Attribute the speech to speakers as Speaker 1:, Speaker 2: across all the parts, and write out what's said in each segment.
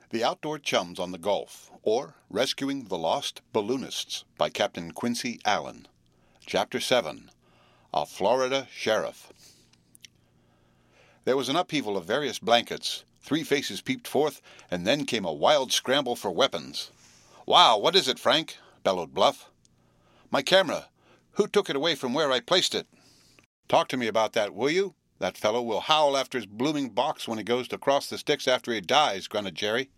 Speaker 1: The Outdoor Chums on the Gulf, or Rescuing the Lost Balloonists by Captain Quincy Allen. Chapter 7. A Florida Sheriff. There was an upheaval of various blankets. 3 faces peeped forth, and then came a wild scramble for weapons. "Wow, what is it, Frank?" bellowed Bluff. "My camera. Who took it away from where I placed it?" "Talk to me about that, will you? That fellow will howl after his blooming box when he goes to cross the sticks after he dies," grunted Jerry.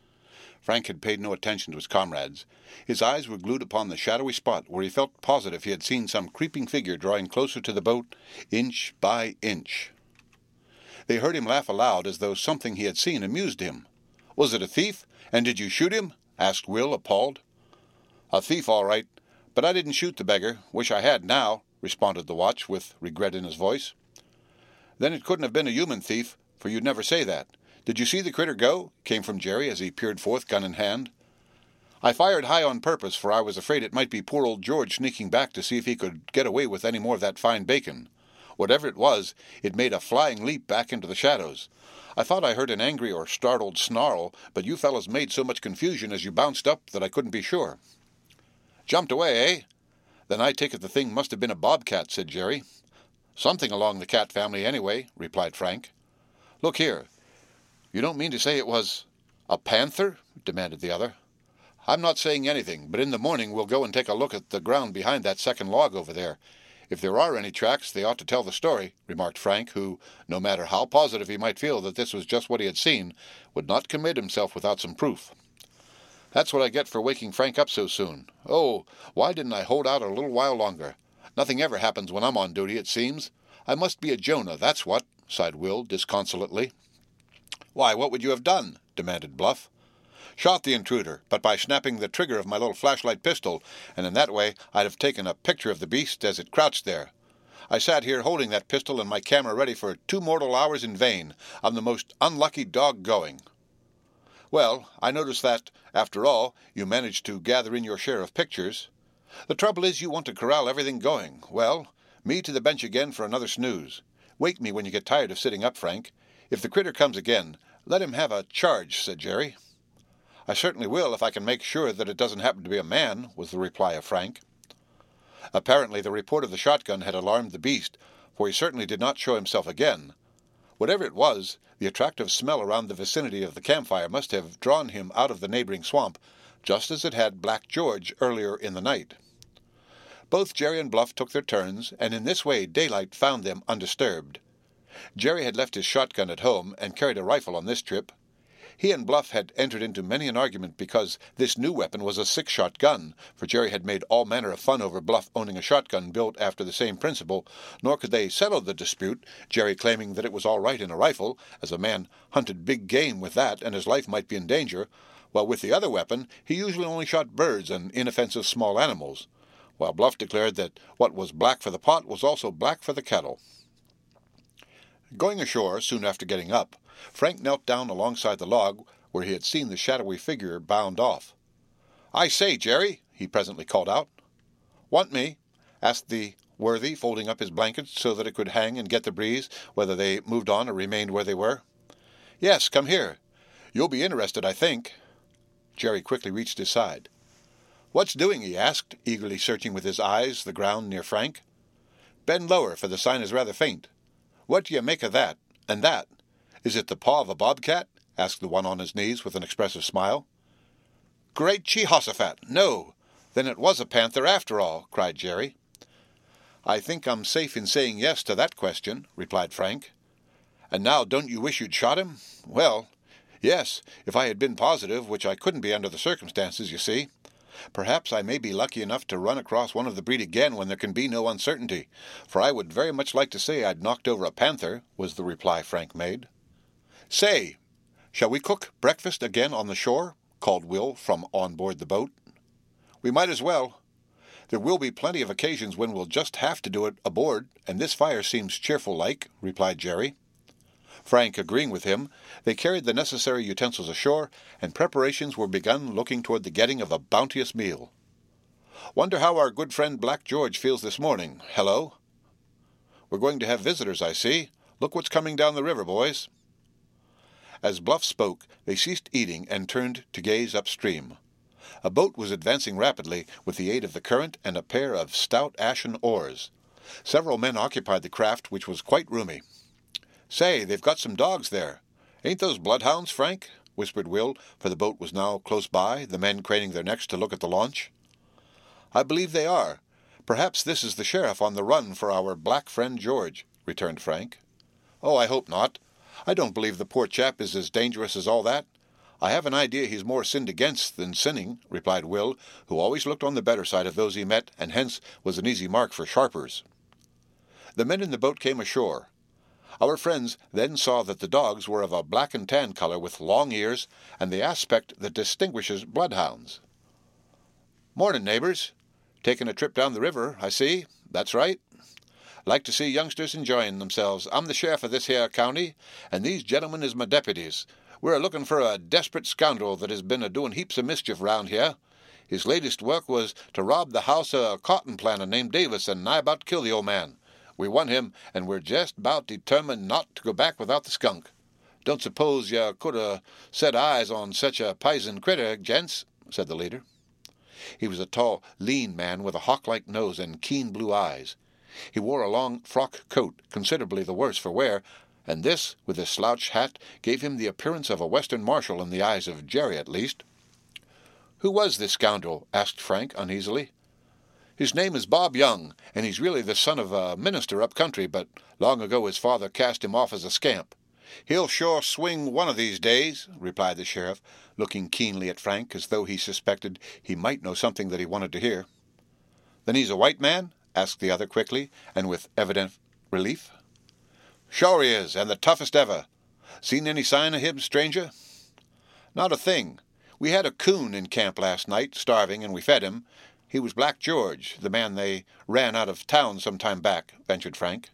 Speaker 1: Frank had paid no attention to his comrades. His eyes were glued upon the shadowy spot where he felt positive he had seen some creeping figure drawing closer to the boat, inch by inch. They heard him laugh aloud as though something he had seen amused him. "Was it a thief? And did you shoot him?" asked Will, appalled. "A thief, all right, but I didn't shoot the beggar. Wish I had now," responded the watch, with regret in his voice. "Then it couldn't have been a human thief, for you'd never say that. Did you see the critter go?" came from Jerry as he peered forth, gun in hand. "I fired high on purpose, for I was afraid it might be poor old George sneaking back to see if he could get away with any more of that fine bacon. Whatever it was, it made a flying leap back into the shadows. I thought I heard an angry or startled snarl, but you fellows made so much confusion as you bounced up that I couldn't be sure." "Jumped away, eh? Then I take it the thing must have been a bobcat," said Jerry. "Something along the cat family, anyway," replied Frank. "Look here. You don't mean to say it was a panther?" demanded the other. "I'm not saying anything, but in the morning we'll go and take a look at the ground behind that second log over there. If there are any tracks, they ought to tell the story," remarked Frank, who, no matter how positive he might feel that this was just what he had seen, would not commit himself without some proof. "That's what I get for waking Frank up so soon. Oh, why didn't I hold out a little while longer? Nothing ever happens when I'm on duty, it seems. I must be a Jonah, that's what," sighed Will disconsolately. "Why, what would you have done?" demanded Bluff. "Shot the intruder, but by snapping the trigger of my little flashlight pistol, and in that way I'd have taken a picture of the beast as it crouched there. I sat here holding that pistol and my camera ready for 2 mortal hours in vain. I'm the most unlucky dog going." "Well, I notice that, after all, you managed to gather in your share of pictures. The trouble is you want to corral everything going. Well, me to the bench again for another snooze. Wake me when you get tired of sitting up, Frank. If the critter comes again, let him have a charge," said Jerry. "I certainly will if I can make sure that it doesn't happen to be a man," was the reply of Frank. Apparently the report of the shotgun had alarmed the beast, for he certainly did not show himself again. Whatever it was, the attractive smell around the vicinity of the campfire must have drawn him out of the neighboring swamp, just as it had Black George earlier in the night. Both Jerry and Bluff took their turns, and in this way daylight found them undisturbed. Jerry had left his shotgun at home and carried a rifle on this trip. He and Bluff had entered into many an argument because this new weapon was a 6-shot gun, for Jerry had made all manner of fun over Bluff owning a shotgun built after the same principle, nor could they settle the dispute, Jerry claiming that it was all right in a rifle, as a man hunted big game with that and his life might be in danger, while with the other weapon he usually only shot birds and inoffensive small animals, while Bluff declared that what was black for the pot was also black for the kettle. Going ashore soon after getting up, Frank knelt down alongside the log where he had seen the shadowy figure bound off. "I say, Jerry," he presently called out. "Want me?" asked the worthy, folding up his blankets so that it could hang and get the breeze, whether they moved on or remained where they were. "Yes, come here. You'll be interested, I think." Jerry quickly reached his side. "What's doing?" he asked, eagerly searching with his eyes the ground near Frank. "Bend lower, for the sign is rather faint. What do you make of that, and that? Is it the paw of a bobcat?" asked the one on his knees with an expressive smile. "Great Jehoshaphat! No! Then it was a panther after all!" cried Jerry. "I think I'm safe in saying yes to that question," replied Frank. "And now don't you wish you'd shot him?" "Well, yes, if I had been positive, which I couldn't be under the circumstances, you see. Perhaps I may be lucky enough to run across one of the breed again when there can be no uncertainty, for I would very much like to say I'd knocked over a panther," was the reply Frank made. "Say, shall we cook breakfast again on the shore?" called Will from on board the boat. "We might as well. There will be plenty of occasions when we'll just have to do it aboard, and this fire seems cheerful-like," replied Jerry. Frank agreeing with him, they carried the necessary utensils ashore, and preparations were begun looking toward the getting of a bounteous meal. "Wonder how our good friend Black George feels this morning. Hello? We're going to have visitors, I see. Look what's coming down the river, boys." As Bluff spoke, they ceased eating and turned to gaze upstream. A boat was advancing rapidly with the aid of the current and a pair of stout ashen oars. Several men occupied the craft, which was quite roomy. "Say, they've got some dogs there. Ain't those bloodhounds, Frank?" whispered Will, for the boat was now close by, the men craning their necks to look at the launch. "I believe they are. Perhaps this is the sheriff on the run for our black friend George," returned Frank. "Oh, I hope not. I don't believe the poor chap is as dangerous as all that. I have an idea he's more sinned against than sinning," replied Will, who always looked on the better side of those he met, and hence was an easy mark for sharpers. The men in the boat came ashore. Our friends then saw that the dogs were of a black and tan color with long ears, and the aspect that distinguishes bloodhounds. "Morning, neighbors. Taking a trip down the river, I see. That's right. Like to see youngsters enjoying themselves. I'm the sheriff of this here county, and these gentlemen is my deputies. We're a-looking for a desperate scoundrel that has been a-doing heaps of mischief round here. His latest work was to rob the house of a cotton planter named Davis, and nigh about kill the old man. We won him, and we're just about determined not to go back without the skunk. Don't suppose you could have set eyes on such a pison critter, gents," said the leader. He was a tall, lean man with a hawk-like nose and keen blue eyes. He wore a long frock coat, considerably the worse for wear, and this, with his slouch hat, gave him the appearance of a western marshal in the eyes of Jerry, at least. "Who was this scoundrel?" asked Frank uneasily. "His name is Bob Young, and he's really the son of a minister up country, but long ago his father cast him off as a scamp. He'll sure swing one of these days," replied the sheriff, looking keenly at Frank as though he suspected he might know something that he wanted to hear. "Then he's a white man?" asked the other quickly, and with evident relief. "Sure he is, and the toughest ever. Seen any sign of him, stranger?" "Not a thing. We had a coon in camp last night, starving, and we fed him. He was Black George, the man they ran out of town some time back," ventured Frank.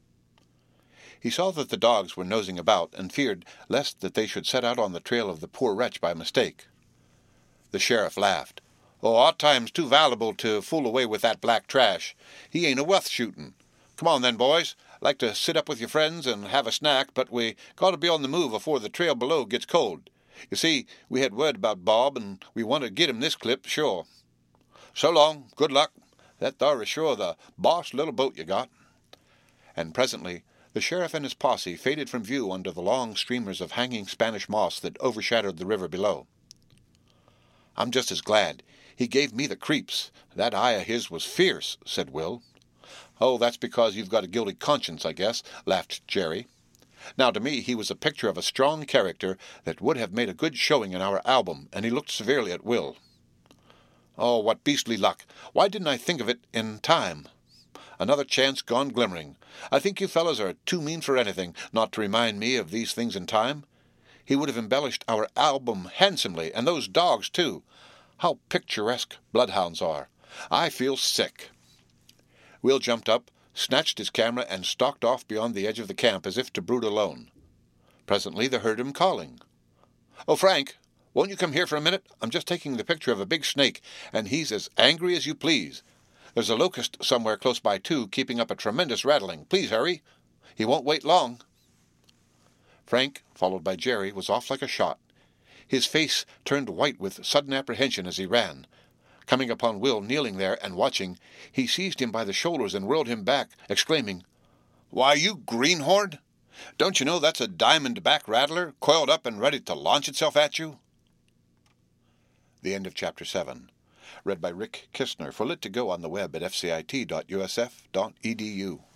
Speaker 1: He saw that the dogs were nosing about, and feared lest that they should set out on the trail of the poor wretch by mistake. The sheriff laughed. "Oh, our time's too valuable to fool away with that black trash. He ain't a worth shooting. Come on then, boys. Like to sit up with your friends and have a snack, but we got to be on the move afore the trail below gets cold. You see, we had word about Bob, and we want to get him this clip, sure. So long, good luck. That thar is sure the boss little boat you got." And presently the sheriff and his posse faded from view under the long streamers of hanging Spanish moss that overshadowed the river below. "I'm just as glad. He gave me the creeps. That eye of his was fierce," said Will. "Oh, that's because you've got a guilty conscience, I guess," laughed Jerry. "Now, to me, he was a picture of a strong character that would have made a good showing in our album," and he looked severely at Will. "Oh, what beastly luck! Why didn't I think of it in time? Another chance gone glimmering. I think you fellows are too mean for anything not to remind me of these things in time. He would have embellished our album handsomely, and those dogs, too. How picturesque bloodhounds are! I feel sick." Will jumped up, snatched his camera, and stalked off beyond the edge of the camp as if to brood alone. Presently they heard him calling. "Oh, Frank, won't you come here for a minute? I'm just taking the picture of a big snake, and he's as angry as you please. There's a locust somewhere close by, too, keeping up a tremendous rattling. Please hurry. He won't wait long." Frank, followed by Jerry, was off like a shot. His face turned white with sudden apprehension as he ran. Coming upon Will kneeling there and watching, he seized him by the shoulders and whirled him back, exclaiming, "Why, you greenhorn! Don't you know that's a diamond-back rattler, coiled up and ready to launch itself at you?" The end of Chapter 7. Read by Rick Kistner for Lit2Go on the web at fcit.usf.edu.